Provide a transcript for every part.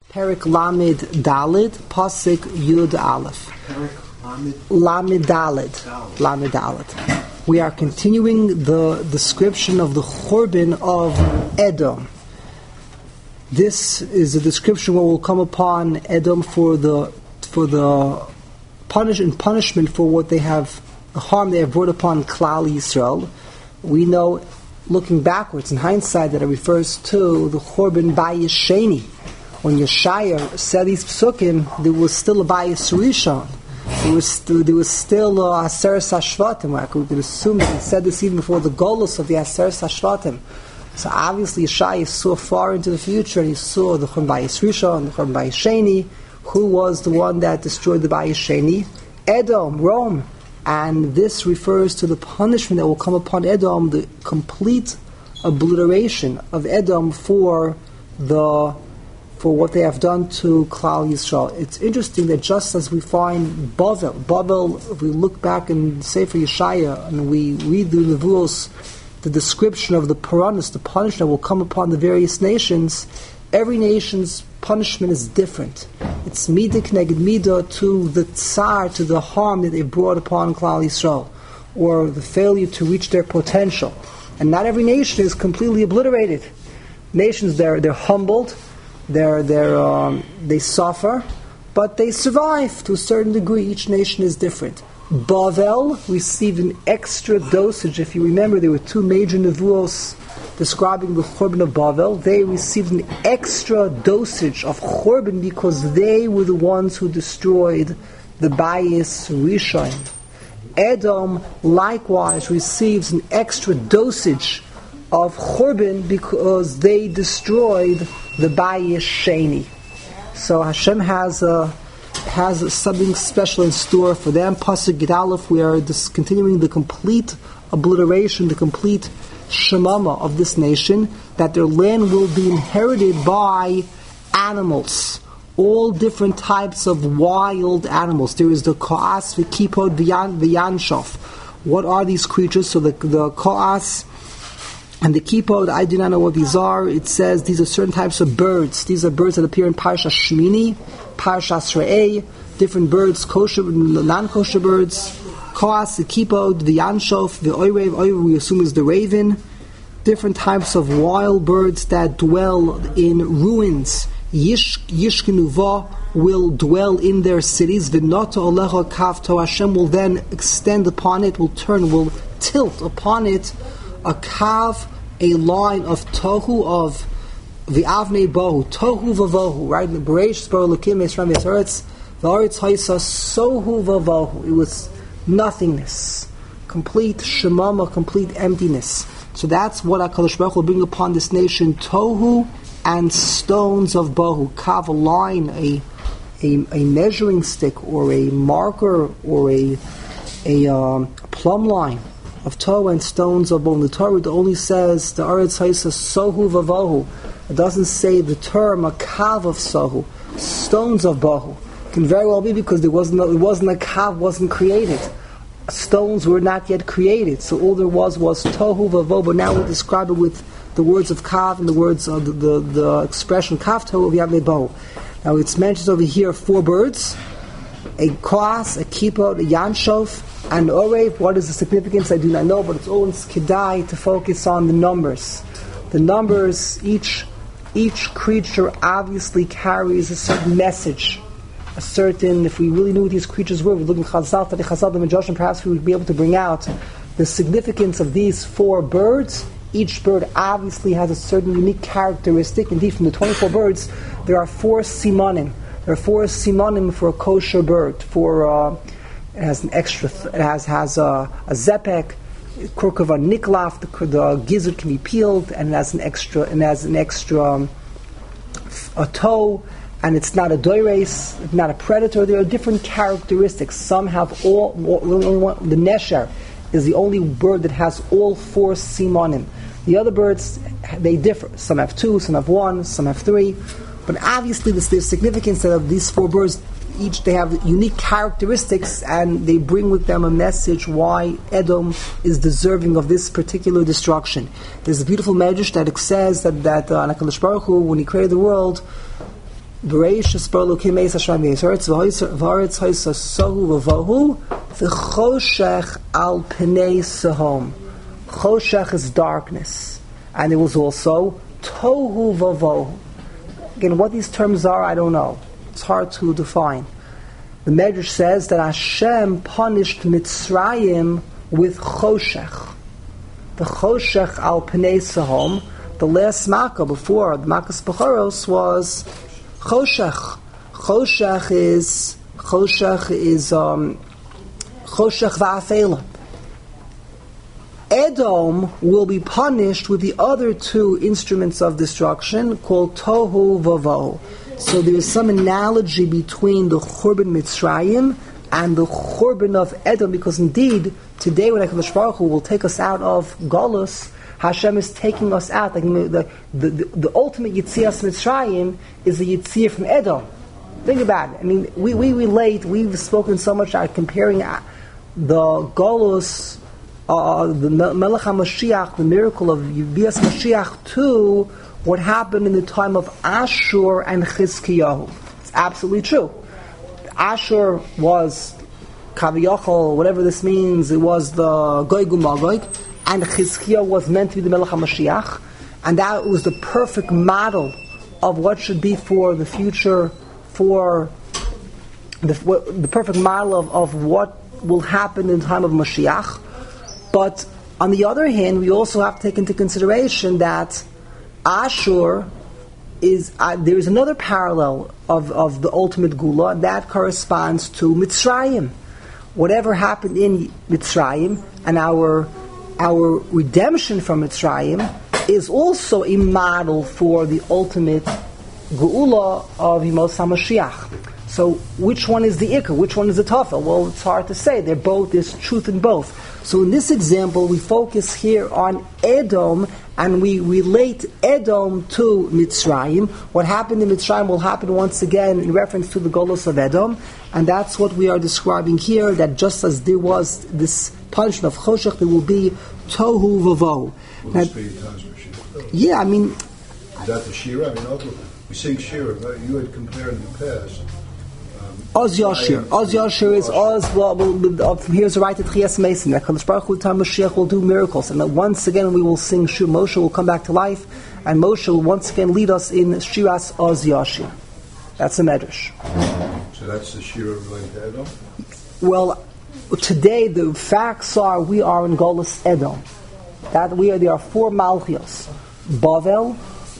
Perik Lamed Dalid, Pasik Yud Aleph. Lamed Dalid. Lamed Dalid. We are continuing the description of the Churban of Edom. This is a description where we'll come upon Edom for the punishment for what they have, the harm they have brought upon Klal Yisrael. We know, looking backwards in hindsight, that it refers to the Churban Bayis Sheni. When Yeshaya said these psukim, there was still a Bayis Rishon. There was still a Aseres HaShvatim. We could assume that he said this even before the Golus of the Aseres HaShvatim. So obviously Yeshaya saw far into the future, and he saw the Churban Bayis Rishon, the Churban Bayis Sheni. Who was the one that destroyed the Bayis Sheni? Edom, Rome. And this refers to the punishment that will come upon Edom, the complete obliteration of Edom for what they have done to Klal Yisrael. It's interesting that just as we find Bavel, if we look back in Sefer Yeshaya and we read the Nevuos, the description of the Puranas, the punishment that will come upon the various nations, every nation's punishment is different. It's midah k'neged midah, to the tsar, to the harm that they brought upon Klal Yisrael, or the failure to reach their potential. And not every nation is completely obliterated. Nations, they're humbled, they suffer, but they survive to a certain degree. Each nation is different. Bavel received an extra dosage. If you remember, there were two major nevuos describing the Churban of Bavel. They received an extra dosage of Churban because they were the ones who destroyed the Bayis Rishon. Edom likewise receives an extra dosage of Churban because they destroyed the Bayis Sheni. So Hashem has something special in store for them. Pasuk Gid Aleph, we are continuing the complete obliteration, the complete shemama of this nation, that their land will be inherited by animals, all different types of wild animals. There is the Ko'as, the Kipod, the Yanshof. What are these creatures? So the Ko'as and the Kipod, I do not know what these are. It says these are certain types of birds. These are birds that appear in Parsha Shmini, Parsha Re'eh, different birds, kosher, non-kosher birds. Koas, the Kipod, the Yanshof, the Oyrev we assume is the raven. Different types of wild birds that dwell in ruins. Yishkenuva will dwell in their cities. V'nota olecha kavto, Hashem will then extend upon it, will tilt upon it a kav, a line of tohu, of the avnei bohu, tohu vavohu, right? Bereish bar Elokim Yisrael Yisrael, v'aretz haisa sohu vavohu. It was nothingness, complete shemama, complete emptiness. So that's what HaKadosh Baruch Hu will bring upon this nation: tohu and stones of bohu. Kav, a line, a measuring stick, or a marker, or a plumb line of tohu and stones of bohu. The Torah only says the aretz haisa sohu vavohu. It doesn't say the term a kav of sohu, stones of bohu. It can very well be because it wasn't a kav, wasn't created. Stones were not yet created, so all there was tohu vavohu. But now we describe it with the words of kav and the words of the expression kav tohu v'yavnei bohu. Now it's mentioned over here 4 birds: a koas, a kipot, a yanshof, and orev. What is the significance? I do not know, but it's always kedai to focus on the numbers. The numbers, each creature obviously carries a certain message. If we really knew what these creatures were, we look at Chazal, the Midrashim, perhaps we would be able to bring out the significance of these 4 birds. Each bird obviously has a certain unique characteristic. Indeed, from the 24 birds, there are 4 simanim. There are 4 simanim for a kosher bird. It has an extra. It has a zepek, kurkava niklaf. The gizzard can be peeled, and it has an extra a toe. And it's not a doires, it's not a predator. There are different characteristics. Some have the nesher is the only bird that has all 4 simanim. The other birds, they differ. Some have 2, some have 1, some have 3. But obviously there's significance of these 4 birds. Each, they have unique characteristics, and they bring with them a message why Edom is deserving of this particular destruction. There's a beautiful medrash that says that HaKadosh Baruch Hu, when He created the world, Bereishis bara Elokim es Hashem v'yis v'aretz ha'isa sohu v'vohu v'choshech al pnei sehom. Choshech is darkness, and it was also tohu v'vohu. Again, what these terms are, I don't know. It's hard to define. The Medrash says that Hashem punished Mitzrayim with choshech. The choshech al pnei sehom. The last makkah before the Makkahs Bechoros was choshech. Choshech is choshech va'afela. Edom will be punished with the other two instruments of destruction called tohu vavohu. So there is some analogy between the Churban Mitzrayim and the Churban of Edom, because indeed today when HaKadosh Baruch Hu will take us out of Golus, Hashem is taking us out. Like the ultimate Yitzias Mitzrayim is the Yitzir from Edom. Think about it. I mean, we relate. We've spoken so much about comparing the Golus, the Melech HaMashiach, the miracle of Yitzias Mashiach, to what happened in the time of Ashur and Chizkiyahu. It's absolutely true. Ashur was Kaviyachol, whatever this means. It was the Gog u'Magog. And Chizkiah was meant to be the Melech HaMashiach, and that was the perfect model of what should be for the future, for the perfect model of what will happen in the time of Mashiach. But on the other hand, we also have to take into consideration that Ashur is there is another parallel of the ultimate Gula, and that corresponds to Mitzrayim. Whatever happened in Mitzrayim and our redemption from Mitzrayim is also a model for the ultimate Geula of Yemos HaMashiach. So which one is the Ikar? Which one is the Tafel? Well, it's hard to say. There's truth in both. So in this example, we focus here on Edom, and we relate Edom to Mitzrayim. What happened in Mitzrayim will happen once again in reference to the Golos of Edom, and that's what we are describing here, that just as there was this punishment of Choshech, there will be Tohu Vavohu. Yeah, I mean... Is that the Shira? I mean, also, we sing Shira, right? You had compared in the past... Oz Yashir. Oz Yashir is Oz. Well, from here's the right to Tchias Mason. That Kadosh Baruch Hu time Mashiach will do miracles, and that once again we will sing Shir. Moshe will come back to life, and Moshe will once again lead us in Shiras Oz Yashir. That's the Medrash. So that's the Shira related to Edom? Well, today the facts are we are in Golus Edom. There are four Malchios: Bavel,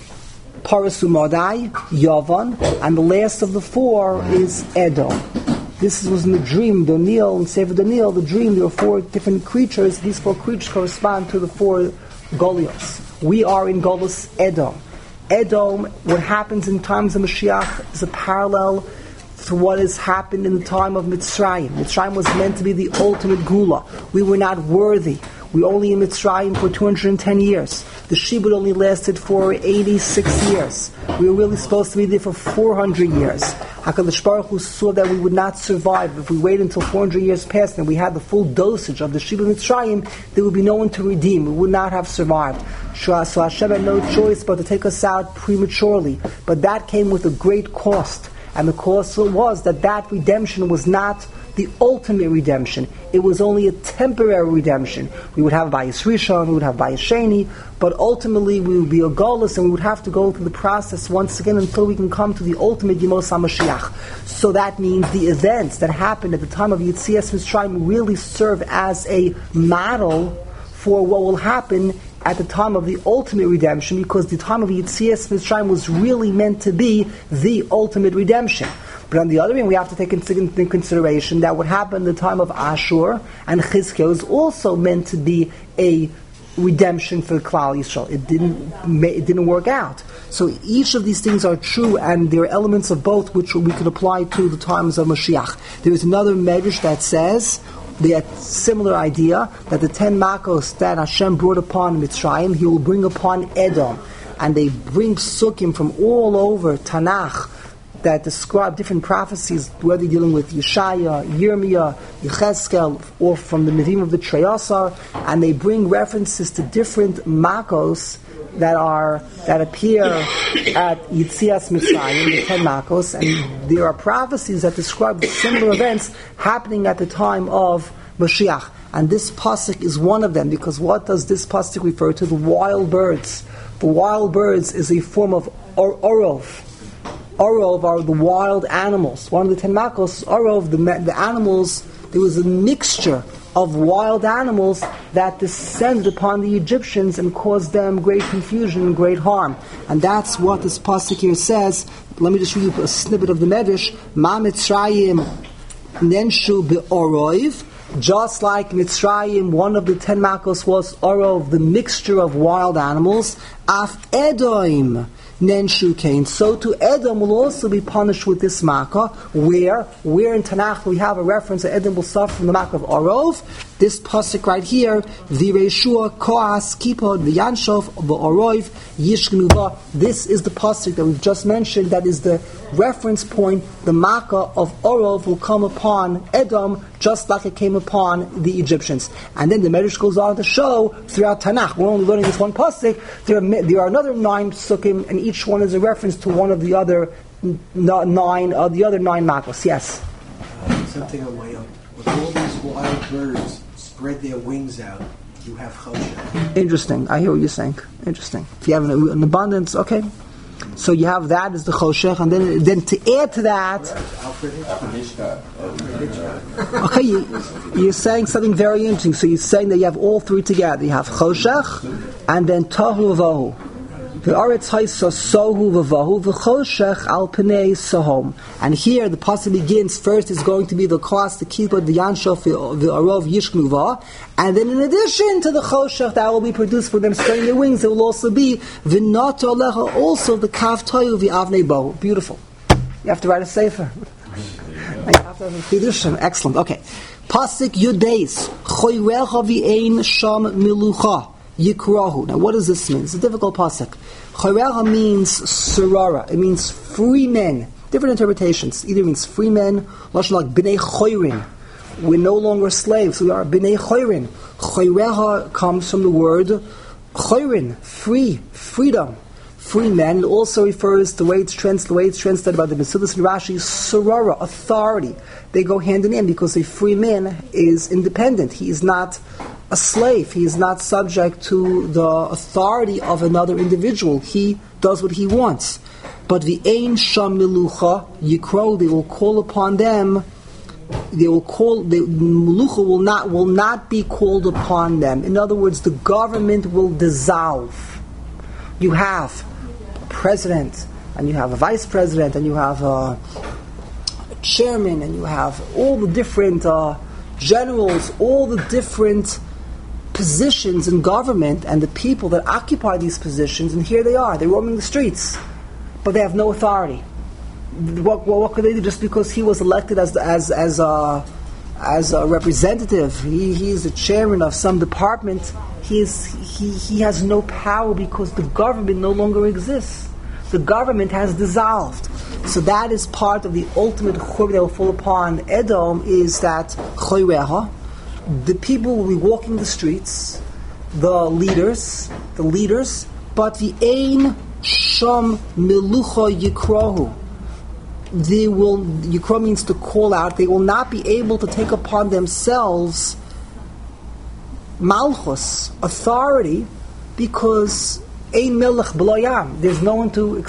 Paras U'Madai, Yavan, and the last of the four is Edom. This was in the dream, Daniel, and Sefer Daniel, the dream, there were four different creatures. These four creatures correspond to the four Golios. We are in Golus Edom. Edom, what happens in times of Mashiach is a parallel to what has happened in the time of Mitzrayim. Mitzrayim was meant to be the ultimate Gula. We were not worthy. We were only in Mitzrayim for 210 years. The Shibud only lasted for 86 years. We were really supposed to be there for 400 years. HaKadosh Baruch Hu saw that we would not survive. If we waited until 400 years passed and we had the full dosage of the Shibud Mitzrayim, there would be no one to redeem. We would not have survived. So Hashem had no choice but to take us out prematurely. But that came with a great cost. And the cost was that redemption was not the ultimate redemption. It was only a temporary redemption. We would have Bayis Rishon, we would have Bayis Sheni, but ultimately we would be a Golus, and we would have to go through the process once again until we can come to the ultimate Yemos HaMashiach. So that means the events that happened at the time of Yitzias Mitzrayim really serve as a model for what will happen at the time of the ultimate redemption, because the time of Yitzias Mitzrayim was really meant to be the ultimate redemption. But on the other hand, we have to take into consideration that what happened in the time of Ashur and Chizkiah was also meant to be a redemption for Klal Yisrael. It didn't work out. So each of these things are true, and there are elements of both which we could apply to the times of Mashiach. There is another medrash that says the similar idea that the 10 Makos that Hashem brought upon Mitzrayim, He will bring upon Edom, and they bring sukkim from all over Tanakh that describe different prophecies, whether dealing with Yeshaya, Yirmiyah, Yechezkel, or from the Nevi'im of the Treyasar, and they bring references to different Makos that appear at Yitzias Mitzrayim, the 10 Makos, and there are prophecies that describe similar events happening at the time of Mashiach. And this pasuk is one of them, because what does this pasuk refer to? The wild birds. The wild birds is a form of orov. Orov are the wild animals. One of the 10 Makos, orov, the animals, there was a mixture of wild animals that descended upon the Egyptians and caused them great confusion and great harm. And that's what this pasuk here says. Let me just read you a snippet of the Medrash. Ma Mitzrayim nenshu be'orov. Just like Mitzrayim, one of the 10 Makos was orov, the mixture of wild animals. Af Edom Nenshu Kain. So to Edom will also be punished with this Makkah. Where in Tanakh we have a reference that Edom will suffer from the Makkah of Orov. This pasuk right here, V'Reshua Koas Kipod V'Yanshov V'Orov Yishgnuva. This is the pasuk that we've just mentioned. That is the reference point. The Makkah of Orov will come upon Edom just like it came upon the Egyptians. And then the Medrash goes on to show throughout Tanakh, we're only learning this one pasuk, there are another 9 psukim, and each one is a reference to one of the other 9 Makos. Yes? Something on my own. With all these wild birds spread their wings out, you have choshech. Interesting. I hear what you're saying. Interesting. If you have an abundance, okay. So you have that as the choshech, and then to add to that, okay, you're saying something very interesting. So you're saying that you have all 3 together. You have choshech, and then tohu v'vohu. The aretz haisa sohu v'vohu v'choshech al pnei sohom. And here the pasuk begins. First is going to be the koas, the kippah, the yanshof, the arov yishknuva, and then in addition to the choshech that will be produced for them spreading their wings, there will also be v'nato lecha, also the kaf toyu v'avnei bohu. Beautiful. You have to write a sefer. You have to have a chidushim. Excellent. Okay. Pasuk Yud Beis choyrecha v'ein sham milucha Yikrahu. Now, what does this mean? It's a difficult pasuk. Choyrecha means surara. It means free men. Different interpretations. Either means free men, lashon like b'nei choyrin. We're no longer slaves. We are b'nei choyrin. Choyrecha comes from the word choyrin, free, freedom, free men. It also refers to the way it's translated by the Mesilas and Rashi, surara, authority. They go hand in hand because a free man is independent. He is not a slave. He is not subject to the authority of another individual. He does what he wants. But the ein sham milucha yikro, they will call upon them. The milucha will not be called upon them. In other words, the government will dissolve. You have a president, and you have a vice president, and you have a chairman, and you have all the different generals, all the different positions in government, and the people that occupy these positions, and here they are, they're roaming the streets, but they have no authority. What could they do just because he was elected as a representative? He is the chairman of some department. He has no power because the government no longer exists. The government has dissolved. So that is part of the ultimate churban that will fall upon Edom, is that choyrecha. The people will be walking the streets, the leaders, but the ein sham milucha yikrahu. Yikra means to call out. They will not be able to take upon themselves malchus, authority, because ein melech b'lo. There's no one to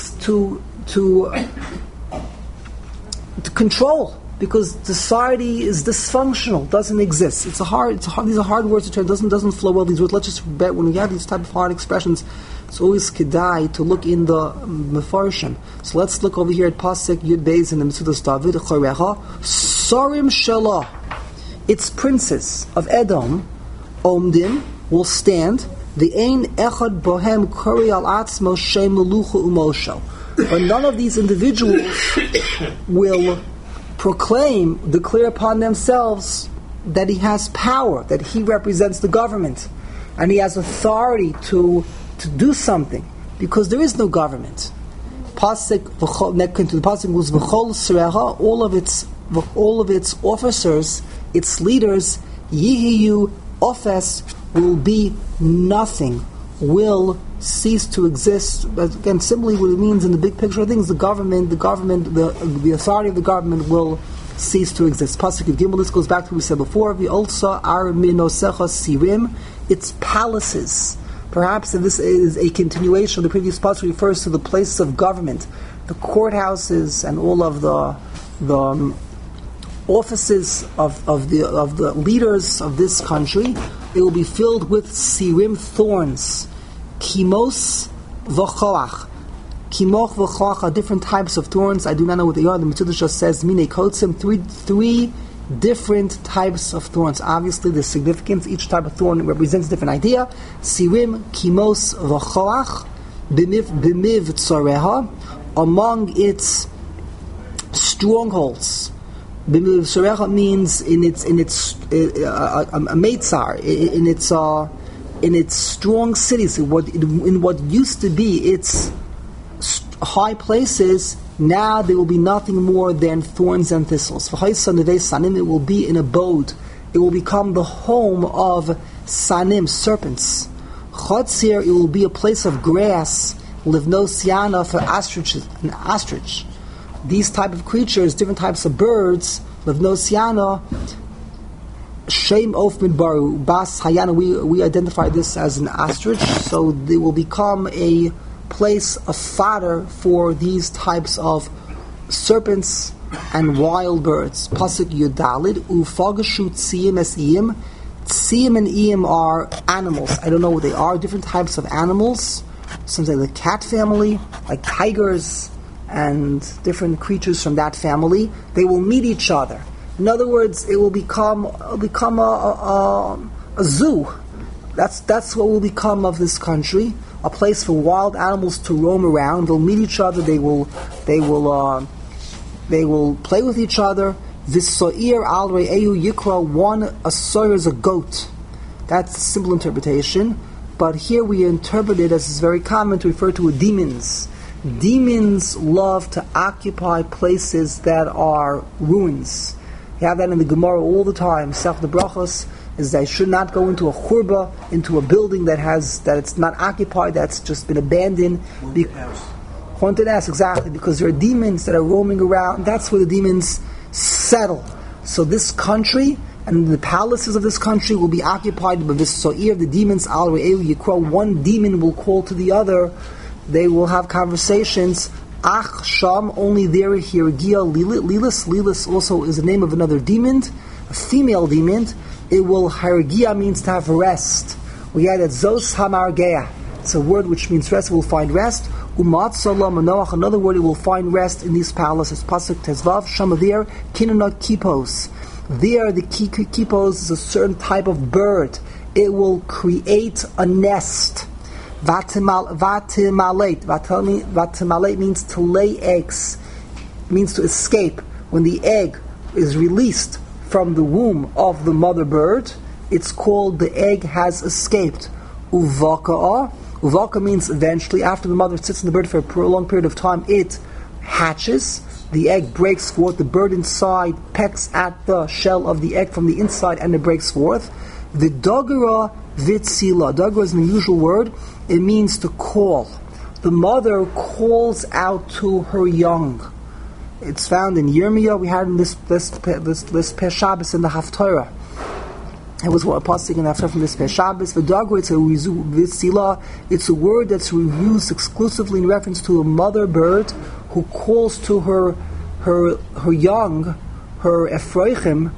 control, because society is dysfunctional, doesn't exist. These are hard words to turn. Doesn't flow well. These words. Let's just bet when we have these type of hard expressions, it's always kedai to look in the mefarshim. So let's look over here at pasuk Yud Beis in the Metzudas David. Chorecha Sorim Shelah, its princes of Edom, Omdim, will stand. The ein echad bohem kori al atzmo shem melucha umosho. But none of these individuals will declare upon themselves that he has power, that he represents the government, and he has authority to do something, because there is no government. Pasuk was v'chol serecha, all of its officers, its leaders, yihiyu ofes, will be nothing. will cease to exist. Again, simply what it means in the big picture of things, the authority of the government will cease to exist. Pasuk of Gimel, this goes back to what we said before. V'olsa ar minosecha sirim, its palaces. Perhaps this is a continuation of the previous pasuk, refers to the places of government, the courthouses, and all of the offices of the leaders of this country. It will be filled with sirim, thorns. Kimos v'choach. Kimoch v'choach are different types of thorns. I do not know what they are. The Mitzvah just says mine kotzim, three different types of thorns. Obviously, the significance, each type of thorn represents a different idea. Sirim, kimos v'choach, b'miv tzoreha, among its strongholds. B'miv tzoreha means in its a meitzar, in its strong cities, in what used to be its high places, now there will be nothing more than thorns and thistles. It will be an abode. It will become the home of sanim, serpents. Chotzir, it will be a place of grass. Livno siana, for an ostrich. These type of creatures, different types of birds, livno siana, Shem of Midbaru, Bas Hayana, we identify this as an ostrich, so they will become a place of fodder for these types of serpents and wild birds. Pasuk Yudalid, Ufagashu Tziyim Esiyim. Tziyim and Iyim are animals. I don't know what they are, different types of animals. Sometimes the cat family, like tigers and different creatures from that family. They will meet each other. In other words, it will become a zoo. That's what will become of this country, a place for wild animals to roam around. They'll meet each other. They will play with each other. V'so'ir al re'ehu yikra, one asoir is a goat. That's a simple interpretation. But here we interpret it as is very common to refer to demons. Demons love to occupy places that are ruins. You have that in the Gemara all the time. Sech the Brachos is they should not go into a churba, into a building that it's not occupied, that's just been abandoned. Haunted house, exactly, because there are demons that are roaming around. That's where the demons settle. So this country and the palaces of this country will be occupied by this so'ir, the demons. Al re'eu yikra, one demon will call to the other. They will have conversations. Ach Sham, only there here. Gia Lilis. Lilis also is the name of another demon, a female demon. It will, Hargia means to have rest. We add that Zos Hamargea. It's a word which means rest. It will find rest. Umat Salam Manoach, another word, it will find rest in these palaces. Pasuk Tezvav, Shama there, Kinanot Kipos. There, the Kipos is a certain type of bird. It will create a nest. Vatimalate means to lay eggs. It means to escape. When the egg is released from the womb of the mother bird, it's called the egg has escaped. Uvaka. Uvaka means eventually, after the mother sits in the bird for a prolonged period of time, it hatches. The egg breaks forth. The bird inside pecks at the shell of the egg from the inside, and it breaks forth. The dogara vitsila. Dogara is an unusual word. It means to call. The mother calls out to her young. It's found in Yirmiyah. We had in this Peshabas in the Haftarah. It was what a pasuk in the Haftarah from this Peshabas. The dogara, it's a vitsila. It's a word that's used exclusively in reference to a mother bird who calls to her young, her efroichim,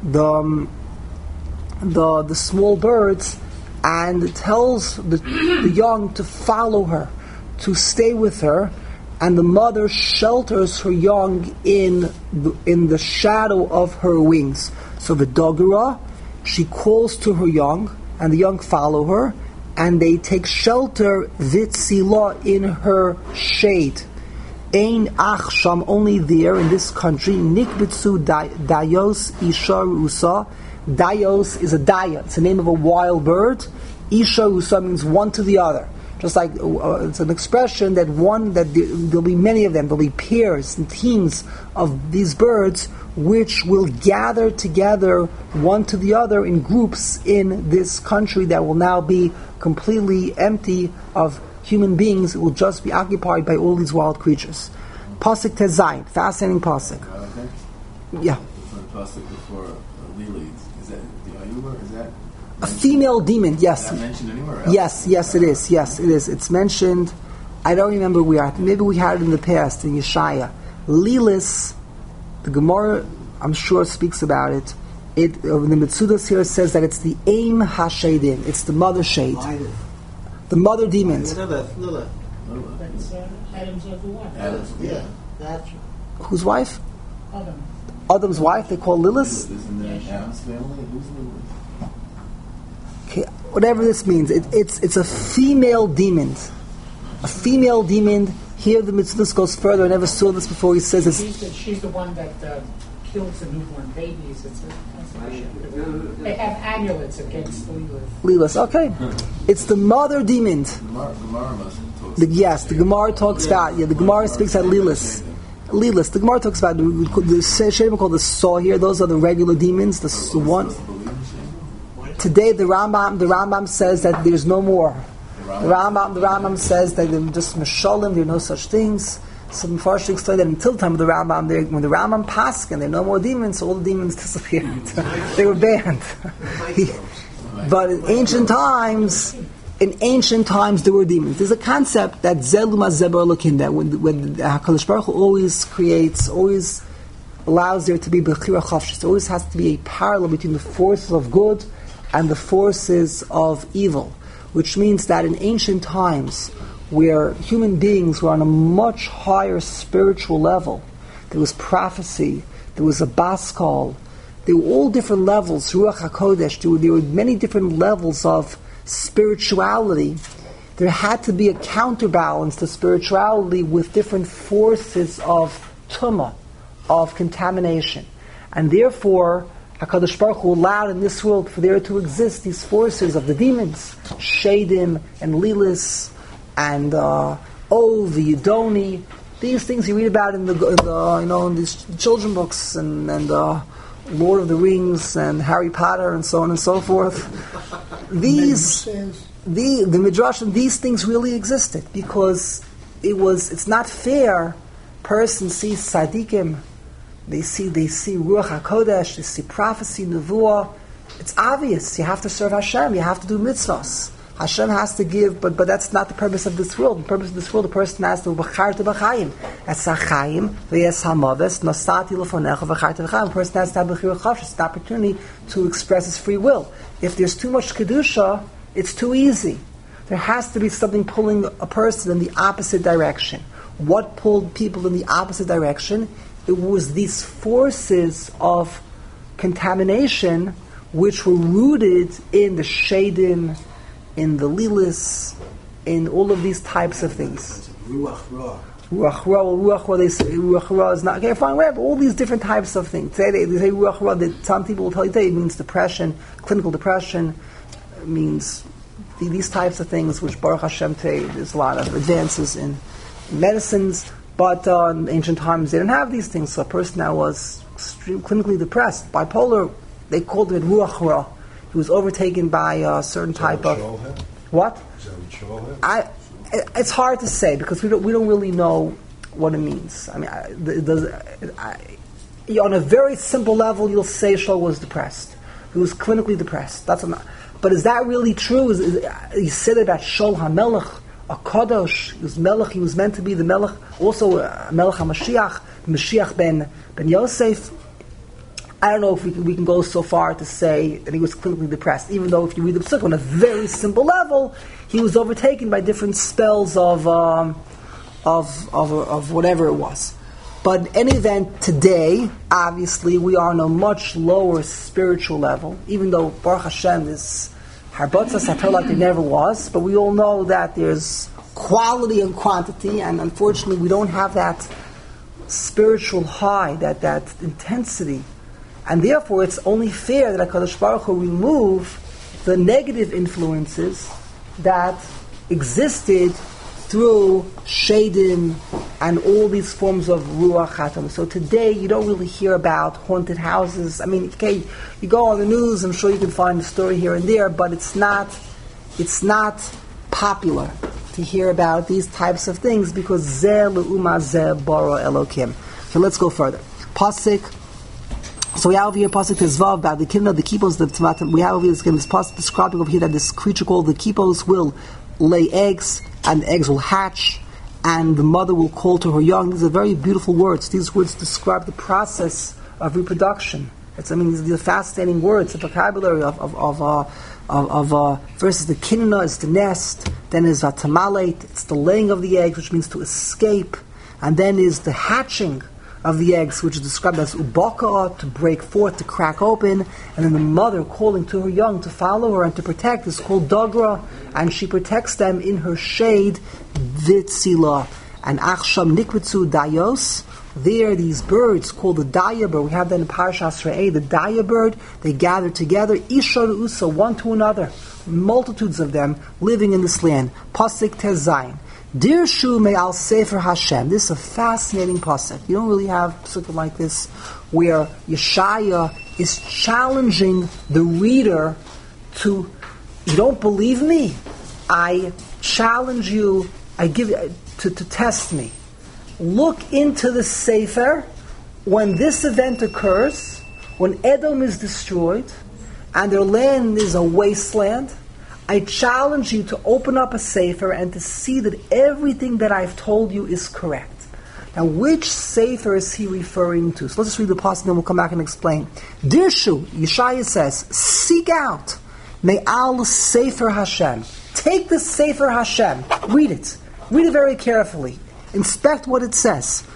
the small birds, and tells the young to follow her, to stay with her, and the mother shelters her young in the shadow of her wings. So the dogara, she calls to her young, and the young follow her, and they take shelter vitzila in her shade. Ein ach sham, only there in this country. Nikbitzu dayos ishar usa. Dayos is a daya. It's the name of a wild bird. Isha usa means one to the other. Just like it's an expression that there'll be many of them. There'll be pairs and teams of these birds which will gather together one to the other in groups in this country that will now be completely empty of human beings. It will just be occupied by all these wild creatures. Pasuk Tezayin, fascinating pasuk. Yeah. The pasuk before Lili, is that the Ayuba? Is that a female demon? Yes. Is that mentioned anywhere else? Yes, it is. Yes, it is. It's mentioned. I don't remember where. Maybe we had it in the past in Yeshaya. Lilis, the Gemara, I'm sure, speaks about it. The Mitzudas here says that it's the Aim Hashedim. It's the mother shade, the mother demons. Lila. That's Adam's wife. Yeah, that's Whose wife? Adam. Adam's wife. They call Lilis. Isn't that Adam's family? Who's Lili? Okay, whatever this means, it's a female demon. A female demon. Here the Mitzudas goes further. I never saw this before. He says it's. She's the one that kills the newborn babies. It's they have amulets against Lilith. Okay, it's the mother demon. Gemara must talk. Yes, the Gemara talks about. Yeah, the Gemara speaks about Lilith. Lilith. The Gemara talks about the Shema called the Saw here. Those are the regular demons. The one. Today the Rambam says that there's no more. The Rambam says that they're just Meshalim. There are no such things. Some Mepharshim explain that until the time of the Rambam, when the Rambam passed and there are no more demons, so all the demons disappeared. They were banned. But in ancient times, there were demons. There's a concept that Zeluma Zebar Lokin, that when HaKadosh Baruch Hu always allows there to be Bechira Chavshis. There always has to be a parallel between the forces of good and the forces of evil, which means that in ancient times, where human beings were on a much higher spiritual level, there was prophecy, there was a baskal, there were all different levels, Ruach HaKodesh, there were many different levels of spirituality. There had to be a counterbalance to spirituality with different forces of tumah, of contamination. And therefore, HaKadosh Baruch Hu allowed in this world for there to exist these forces of the demons, Shadim and Lilis, and Ov, the Yidoni, these things you read about in these children books and Lord of the Rings and Harry Potter and so on and so forth. The Midrash and these things really existed because it's not fair. Person sees tzaddikim, they see Ruach HaKodesh, they see prophecy, Nevuah. It's obvious. You have to serve Hashem. You have to do mitzvahs. Hashem has to give, but that's not the purpose of this world. The purpose of this world, the person has to b'charta b'chayim. Es ha'chayim v'es ha'maves nosati l'fonecha v'charta b'chayim. The person has to have b'chira chavshis, the opportunity to express his free will. If there's too much kedusha, it's too easy. There has to be something pulling a person in the opposite direction. What pulled people in the opposite direction? It was these forces of contamination which were rooted in the Shadim, in the Lilis, in all of these types of things. Ruach Ra. Ruach Ra, they say Ruach Ra is not, okay, fine, whatever, all these different types of things. They say Ruach Ra, that some people will tell you today it means depression, clinical depression, means these types of things, which Baruch Hashem today, there's a lot of advances in medicines, but in ancient times they didn't have these things, so a person that was clinically depressed, bipolar, they called it Ruach Ra. He was overtaken by a certain type of... What? Is that what Shaul had? It's hard to say because we don't really know what it means. I mean, on a very simple level, you'll say Shaul was depressed. He was clinically depressed. But is that really true? He said about Shaul HaMelech, a Kadosh. He was Melech. He was meant to be the Melech. Also, Melech HaMashiach, Mashiach ben Yosef. I don't know if we can go so far to say that he was clinically depressed, even though if you read the Psukim on a very simple level, he was overtaken by different spells of whatever it was. But in any event, today, obviously, we are on a much lower spiritual level, even though Baruch Hashem is Harbatzah Sator like there never was, but we all know that there's quality and quantity, and unfortunately we don't have that spiritual high, that intensity. And therefore, it's only fair that HaKadosh Baruch Hu remove the negative influences that existed through Shadim and all these forms of Ruach Hatam. So today you don't really hear about haunted houses. I mean, okay, you go on the news, I'm sure you can find a story here and there, but it's not popular to hear about these types of things because Zeh Le'uma Zeh Bara Elokim. So let's go further. Pasuk. So we have over here Pasuk Tezvav about the kingdom of the Kipos. We have over here this Pasuk describing over here that this creature called the Kipos will lay eggs, and the eggs will hatch, and the mother will call to her young. These are very beautiful words. These words describe the process of reproduction. These are fascinating words. The vocabulary of first is the kinna, is the nest, then is tamalet, it's the laying of the eggs, which means to escape, and then is the hatching of the eggs, which is described as ubaka, to break forth, to crack open, and then the mother calling to her young to follow her and to protect is called dagra, and she protects them in her shade, vitzila. And achsham nikwitzu dayos, there these birds called the daya bird, we have that in Parashas Re'eh, the daya bird, they gather together, ishar usa, one to another, multitudes of them living in this land. Pasuk Tezayin. Dirshu me'al Sefer Hashem. This is a fascinating pasuk. You don't really have something like this where Yeshaya is challenging the reader to, you don't believe me? I challenge you, I give you to test me. Look into the Sefer when this event occurs, when Edom is destroyed and their land is a wasteland. I challenge you to open up a Sefer and to see that everything that I've told you is correct. Now, which Sefer is he referring to? So let's just read the passage and then we'll come back and explain. Dirshu, Yeshaya says, seek out Me'al Sefer Hashem. Take the Sefer Hashem. Read it. Read it very carefully. Inspect what it says.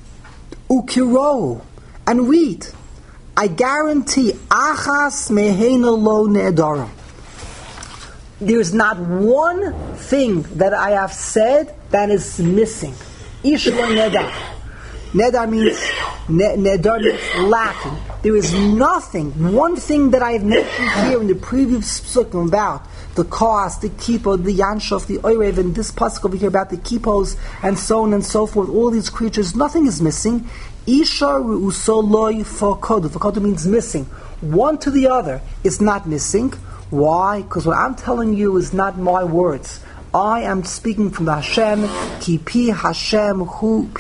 Ukiro. And read. I guarantee, Achas Mehena Lo Ne'edarim. There's not one thing that I have said that is missing. Ishla nedar. Nedar means nedar means lacking. There is nothing, one thing that I have mentioned here in the previous psukim about the Kos, the Kipo, the Yanshof, the Oirev, and this pasuk over here about the Kipos, and so on and so forth, all these creatures, nothing is missing. Isha ru'usoloi fokodu. Fokodu means missing. One to the other is not missing. Why? Because what I'm telling you is not my words. I am speaking from the Hashem. Ki pi Hashem hu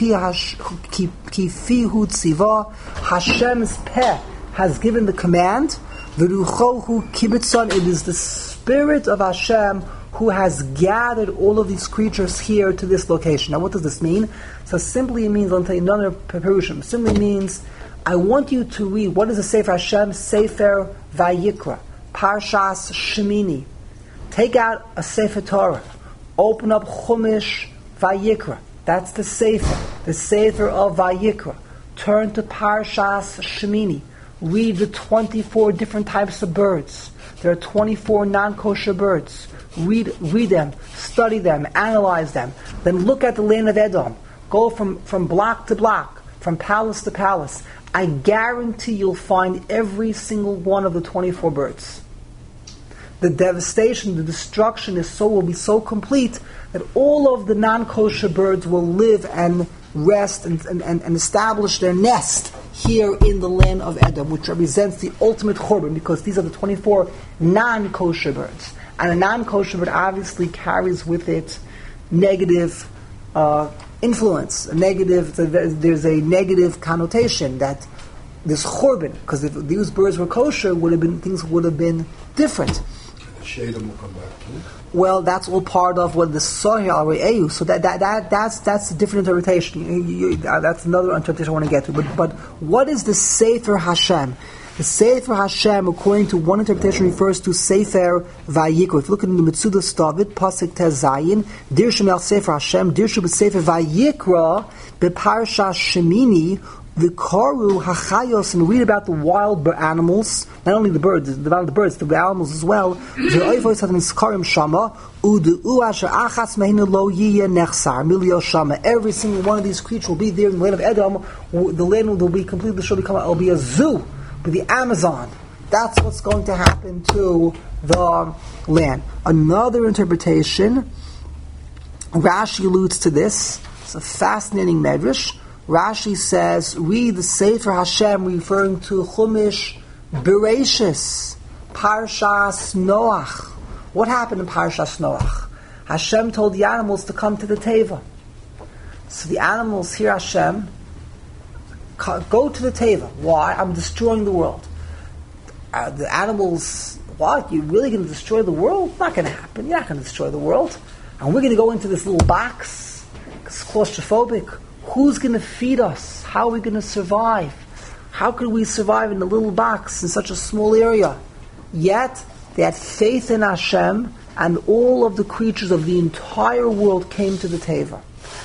ki fi hu tziva. Hashem's peh has given the command. V'rucho hu kibitzon. It is the spirit of Hashem who has gathered all of these creatures here to this location. Now, what does this mean? So simply it means, I'll tell you another perushim. Simply means, I want you to read. What is the Sefer Hashem? Sefer Vayikra. Parshas Shemini. Take out a Sefer Torah. Open up Chumash Vayikra. That's the Sefer of Vayikra. Turn to Parshas Shemini. Read the 24 different types of birds. There are 24 non-kosher birds. Read them, study them, analyze them. Then look at the land of Edom. Go from block to block, from palace to palace. I guarantee you'll find every single one of the 24 birds. The devastation, the destruction will be so complete that all of the non-kosher birds will live and rest and establish their nest here in the land of Edom, which represents the ultimate churban, because these are the 24 non-kosher birds. And a non-kosher bird obviously carries with it negative influence, there's a negative connotation that this churban, because if these birds were kosher, things would have been different. Shadim will come back too. Well, that's all part of what the Sohir al Re'ehu. So that's a different interpretation. That's another interpretation I want to get to. But what is the Sefer Hashem? The Sefer Hashem, according to one interpretation, refers to Sefer Vayikra. If you look in the Metzudas David, Pasuk Tezayin, Dirshu me'al Sefer Hashem, Dirshu b'Sefer Vayikra, b'Parshas Shemini, the Koru Hachayos, and read about the wild animals, not only the birds, the animals as well. Every single one of these creatures will be there in the land of Edom. The land will be completely destroyed. It'll be a zoo, with the Amazon. That's what's going to happen to the land. Another interpretation Rashi alludes to this. It's a fascinating medrash. Rashi says, read the Sefer Hashem referring to Chumash Bereshis, Parshas Noach. What happened in Parshas Noach? Hashem told the animals to come to the Teva. So the animals hear Hashem, go to the Teva. Why? I'm destroying the world. The animals, what? You're really going to destroy the world? Not going to happen. You're not going to destroy the world. And we're going to go into this little box. It's claustrophobic. Who's going to feed us? How are we going to survive? How could we survive in a little box in such a small area? Yet, they had faith in Hashem, and all of the creatures of the entire world came to the Teva.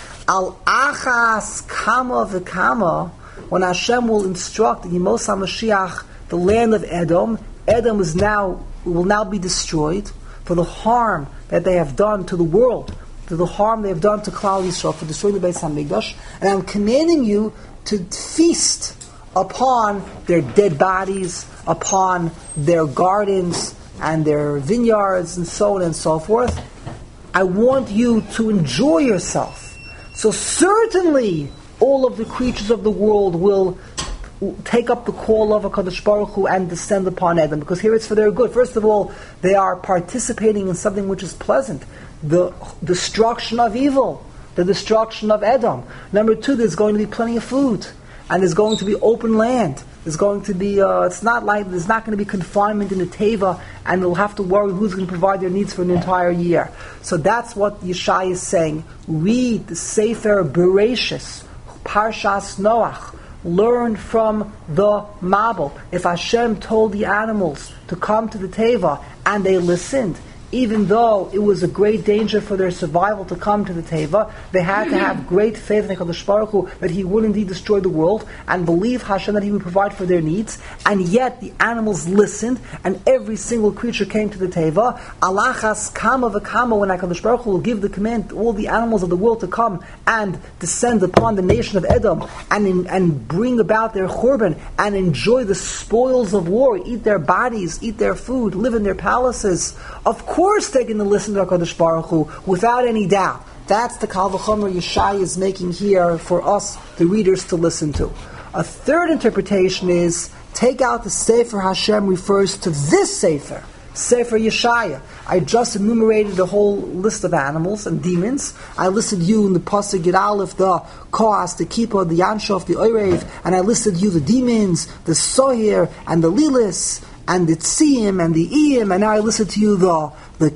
Al achas kama v'kama, when Hashem will instruct Yemos HaMashiach, the land of Edom, Edom will now be destroyed for the harm that they have done to the world, to the harm they have done to Klal Yisrael for destroying the Beis HaMikdash, and I'm commanding you to feast upon their dead bodies, upon their gardens and their vineyards and so on and so forth. I want you to enjoy yourself. So certainly all of the creatures of the world will take up the call of HaKadosh Baruch Hu and descend upon Edom, because here it's for their good. First of all, they are participating in something which is pleasant, the destruction of evil, the destruction of Edom. Number two, there's going to be plenty of food, and there's going to be open land. There's going to be, there's not going to be confinement in the Teva, and they'll have to worry who's going to provide their needs for an entire year. So that's what Yeshai is saying. Read the Sefer Bereshis, Parshas Noach. Learn from the Mabul. If Hashem told the animals to come to the Teva, and they listened, even though it was a great danger for their survival to come to the Teva, they had to have great faith in HaKadosh Baruch Hu that He would indeed destroy the world, and believe Hashem that He would provide for their needs. And yet the animals listened, and every single creature came to the Teva. Alachas kama v'kama, when HaKadosh Baruch Hu will give the command to all the animals of the world to come and descend upon the nation of Edom, and bring about their churban, and enjoy the spoils of war, eat their bodies, eat their food, live in their palaces. Of course they're going to listen to HaKadosh Baruch Hu, without any doubt. That's the Kal V'chomer Yeshai is making here for us, the readers, to listen to. A third interpretation is, take out the Sefer Hashem refers to this Sefer, Sefer Yeshaya. I just enumerated a whole list of animals and demons. I listed you in the Pasuk Yud Aleph, the Koas, the Kippur, the Yanshof, the Oirev, and I listed you the demons, the Sohir, and the Lilis, and the Tziyim, and the Iyim, and now I listed to you the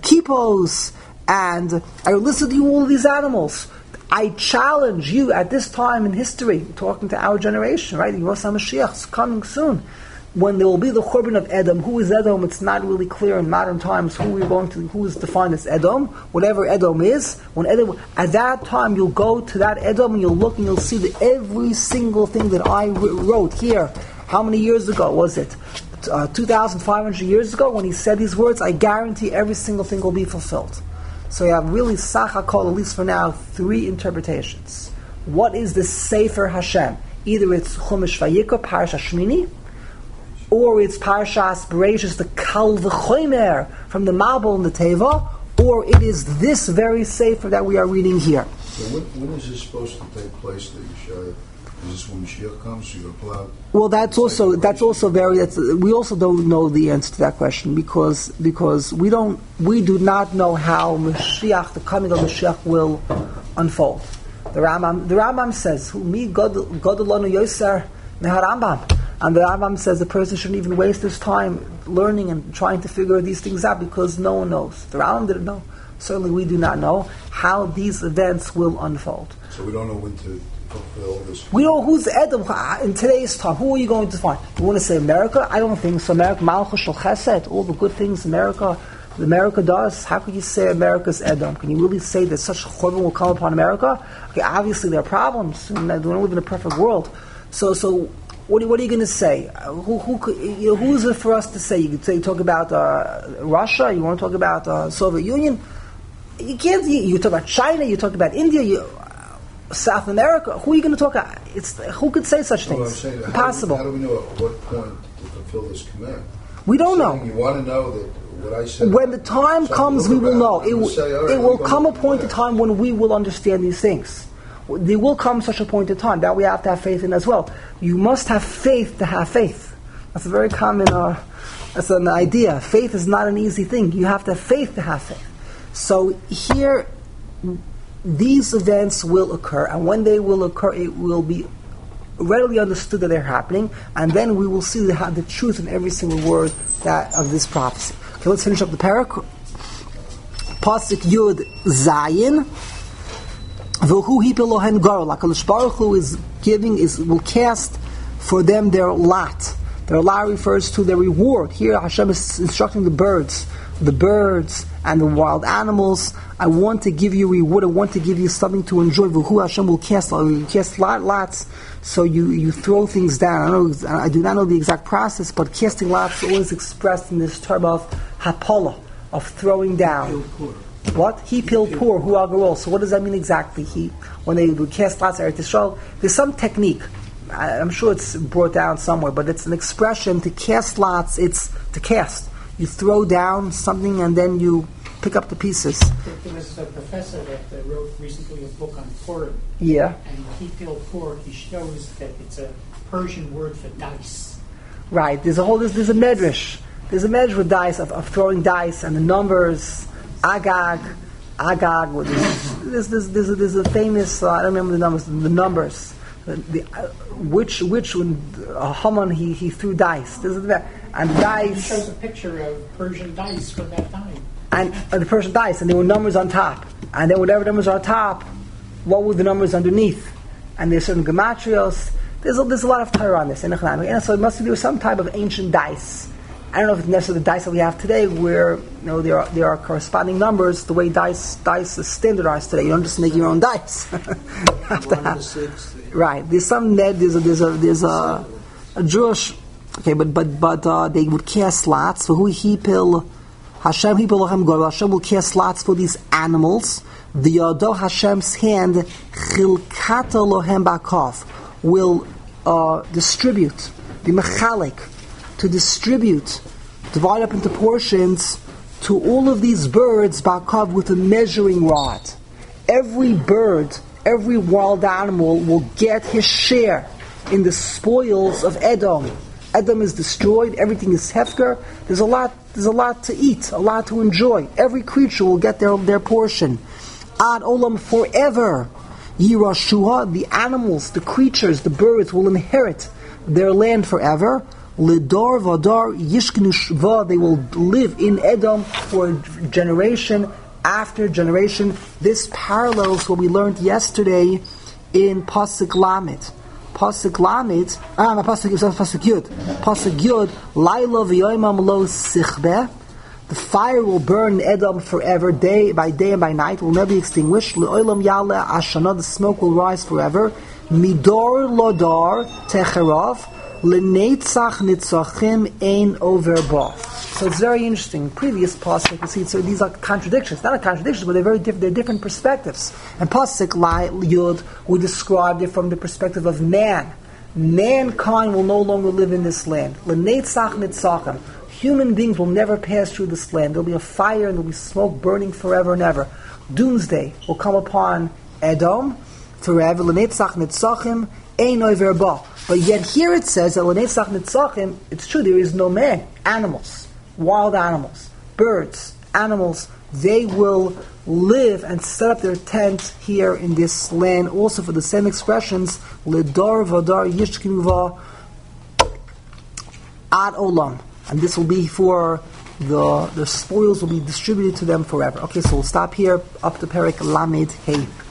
Kippos, and I listed to you all of these animals. I challenge you at this time in history, talking to our generation, right? Yemos HaMashiach is coming soon. When there will be the Churban of Edom. Who is Edom? It's not really clear in modern times who is defined as Edom. Whatever Edom is, at that time you'll go to that Edom and you'll look and you'll see that every single thing that I wrote here, how many years ago was it? 2,500 years ago, when he said these words, I guarantee every single thing will be fulfilled. So you have really Sach HaKol, at least for now, three interpretations. What is the Sefer Hashem? Either it's Chumash Vayikra, Parashas Shmini, or it's Parashas Bereshis, the Kal V'chomer from the Mabul and the Teva, or it is this very Sefer that we are reading here. So when is this supposed to take place, the Yeshaya? Is this when Mashiach comes? So you're going to pull out? Well, we also don't know the answer to that question because we do not know how Mashiach, the coming of Mashiach, will unfold. The Rambam says, "Mi Godolanu Yoser Meharambam," and the Rambam says the person shouldn't even waste his time learning and trying to figure these things out because no one knows. The Rambam didn't know. Certainly, we do not know how these events will unfold. So we don't know when to fulfill this. We know who's Edom in today's time. Who are you going to find? You want to say America? I don't think so. America, Malchus Shel Chesed, all the good things America does. How could you say America's Edom? Can you really say that such a churban will come upon America? Okay, obviously there are problems. We don't live in a perfect world. So what are you going to say? Who is it for us to say? You talk about Russia. You want to talk about Soviet Union? You can't. You talk about China. You talk about India. South America. Who are you going to talk about? Who could say such things? I'm saying, Impossible. How do we know at what point to fulfill this command? We don't know. You want to know that what I said. When the time So comes, look we will about know. it. I'm gonna say, all right, It will we're come a gonna- point in time when we will understand these things. There will come such a point in time that we have to have faith in as well. You must have faith to have faith. That's a very common, that's an idea. Faith is not an easy thing. You have to have faith to have faith. So here, these events will occur, and when they will occur, it will be readily understood that they're happening, and then we will see the truth in every single word of this prophecy. Okay, let's finish up the parak. Pasuk Yud Zayin. V'hu hipel lohen garol. HaKadosh Baruch Hu will cast for them their lot. Their lot refers to their reward. Here Hashem is instructing the birds and the wild animals. I want to give you reward. I want to give you something to enjoy. V'hu Hashem will cast lots. So you throw things down. I do not know the exact process, but casting lots is always expressed in this term of hapala, of throwing down. What? He pil pur, hu agarol. So what does that mean exactly? When they would cast lots at Eretz Yisrael, there's some technique. I'm sure it's brought down somewhere, but it's an expression to cast lots. It's to cast. You throw down something and then you pick up the pieces. There was a professor that wrote recently a book on Purim. Yeah. And he filled Pur, he shows that it's a Persian word for dice. Right. There's a medrash. There's a medrash with dice, of throwing dice and the numbers. Agag. There's a famous. I don't remember the numbers. Which when Haman he threw dice. And dice. He shows a picture of Persian dice from that time. And the Persian dice, and there were numbers on top. And then whatever numbers are on top, what were the numbers underneath? And there's certain gematrios. There's a lot of Torah on this. And so it must be there was some type of ancient dice. I don't know if it's necessarily the dice that we have today, where there are corresponding numbers. The way dice is standardized today, you don't just make your own dice. You have to have, right. There's some there's a Jewish. Okay, but they would cast lots for who Hashem will cast lots for these animals. The Yado Hashem's hand Chilkata Lohem Bakov will distribute the mechalik, to distribute, divide up into portions to all of these birds Bakov with a measuring rod. Every bird, every wild animal will get his share in the spoils of Edom. Edom is destroyed, everything is hefker. There's a lot to eat, a lot to enjoy. Every creature will get their portion. Ad olam, forever. Yirashua, the animals, the creatures, the birds will inherit their land forever. Lidor vadar yishkenu shva, they will live in Edom for generation after generation. This parallels what we learned yesterday in Pasuk Lamed. Pasuk Lamed, Pasuk Yud. Pasuk Yud, Laila v'yoymam lo sichbeh. The fire will burn in Edom forever, day by day and by night, will never be extinguished. Le'olam yale ashana, the smoke will rise forever. Midor lodar techerav, le'neitzach nitzachim ein overba. So it's very interesting. Previous pasuk, you see, so these are contradictions. Not a contradiction, but they're very different. They're different perspectives. And pasuk Yud we described it from the perspective of man. Mankind will no longer live in this land. Le'neitzach nitzachim. Human beings will never pass through this land. There will be a fire and there will be smoke burning forever and ever. Doomsday will come upon Edom forever. L'netzach nitzachim ein over ba. But yet here it says that l'netzach nitzachim, it's true, there is no man. Animals, wild animals, birds, animals, they will live and set up their tent here in this land. Also for the same expressions, l'dar vadar yishkinu ad olam. And this will be for the spoils will be distributed to them forever. Okay, so we'll stop here up to Perek Lamed Hey.